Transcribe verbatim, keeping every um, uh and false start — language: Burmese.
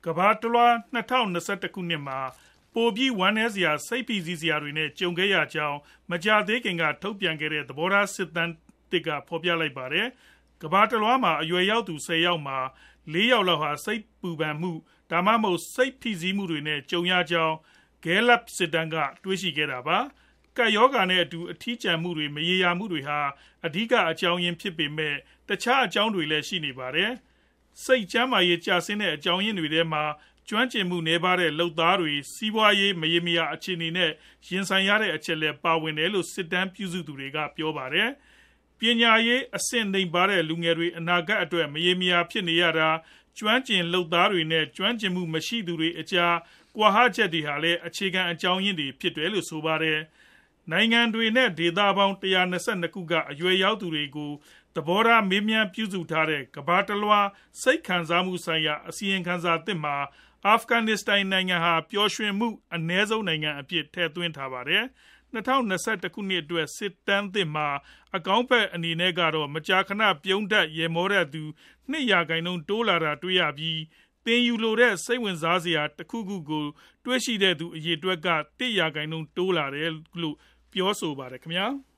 ကမ္ဘာတလွှား၂၀၂၁ခုနှစ်မှာပိုပြီးဝမ်းနည်းစရာစိတ်ဖိစီးစရာတွေနဲ့ကြုံခဲ့ရကြောင်းမကြာသေးခင်ကထုတ်ပြန်ခဲ့တဲ့သဘောထားစစ်တမ်းတစ်ကဖော်ပြလိုက်ပါတယ်။ကမ္ဘာတလွှားမှာအရွယ်ရောက်သူ၁၀ယောက်မှာ၄ယောက်လောက်ဟာစိတ်ပူပန်မှုဒါမှမဟုတ်စိတ်ဖိစီးမှုတွေနဲ့ကြုံရကြောင်း Gallup စစ်တမ်းကတွေ့ရှိခဲ့တာပါ။ကပ်ရောဂါနဲ့အတူအထီးကျန်မှုတွေမရေရာမှုတွေဟာအဓိကအကြောင်းရင်းဖြစ်ပေမဲ့တခြားအကြောင်းတွေလည်းရှိနေပါတယ်။စိတ်ကျန်းမာရေးကျဆင်းတဲ့အကြောင်းရင်းတွေထဲမှာကျွမ်းကျင်မှုနည်းပါးတဲ့လုပ်သားတွေစီးပွားရေးမရေမရာအခြေအနေနဲ့ရင်ဆိုင်ရတဲ့အချက်လည်းပါဝင်တယ်လို့စစ်တမ်းပြုစုသူတွေကပြောပါတယ်။ပညာရေးအဆင့်နှိမ်ပါတဲ့လူငယ်တွေအနာဂတ်အတွက်မရေမရာဖြစ်နေရတာကျွမ်းကျင်လုပ်သားတွေနဲ့ကျွမ်းကျင်မှုမရှိသူတွေအကြားကွာဟချက်တွေဟာလည်းအခြေခံအကြောင်းရင်းတွေဖြစ်တယ်လို့ဆိုပါတယ်။နိုင်ငံတွေနဲ့ဒေသပေါင်း၁၂၂ခုကအရွယ်ရောက်သူတွေကိုသဘောထားမေးမြန်းပြုစုထားတဲ့ကမ္ဘာတလွှားစိတ်ခံစားမှုဆိုင်ရာအစီရင်ခံစာသစ်မှာအာဖဂန်နစ္စတန်နိုင်ငံဟာပျော်ရွှင်မှုအနည်းဆုံးနိုင်ငံအဖြစ်ထည့်သွင်းထားပါတယ်။၂၀၂၁ခုနှစ်အတွက်စစ်တမ်းသစ်မှာအကောင်းဘက်အနေနဲ့ကတော့မကြာခဏပြုံးတက်ရေမောတဲ့သူ၂ရာခိုင်နှုန်းတိုးလာတာတွေ့ရပြီးသင်ယူလိုတဲ့စိတ်ဝင်စားစရာတစ်ခုခုကိုတွေ့ရှိတဲ့သူအရေအတွက်က၁ရာခိုင်နှုန်းတိုးလာတယ်လို့ပြောဆိုပါတယ်ခင်ဗျာ။